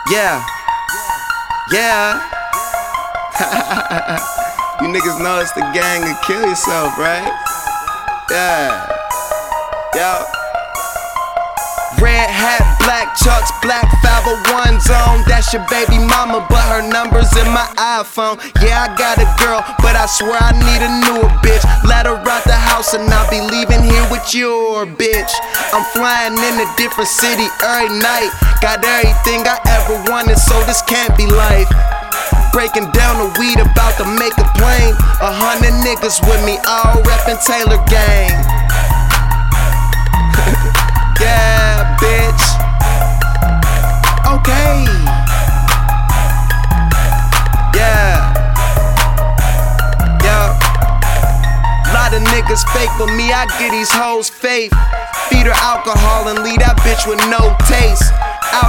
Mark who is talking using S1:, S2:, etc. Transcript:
S1: Yeah, yeah. You niggas know it's the gang and kill yourself, right? Yeah, yeah. Red hat, black chucks, black 501 zone. That's your baby mama, but her number's in my iPhone. Yeah, I got a girl, but I swear I need a newer bitch. Let her out the house and I'll be leaving here with your bitch. I'm flying in a different city every night. Got everything I ever wanted, so this can't be life. Breaking down the weed, about to make a plane. 100 niggas with me, all reppin' Taylor gang. Yeah, bitch. Okay. Yeah. Yeah. Lot of niggas fake, but me, I give these hoes faith. Feed her alcohol and leave that bitch with no taste.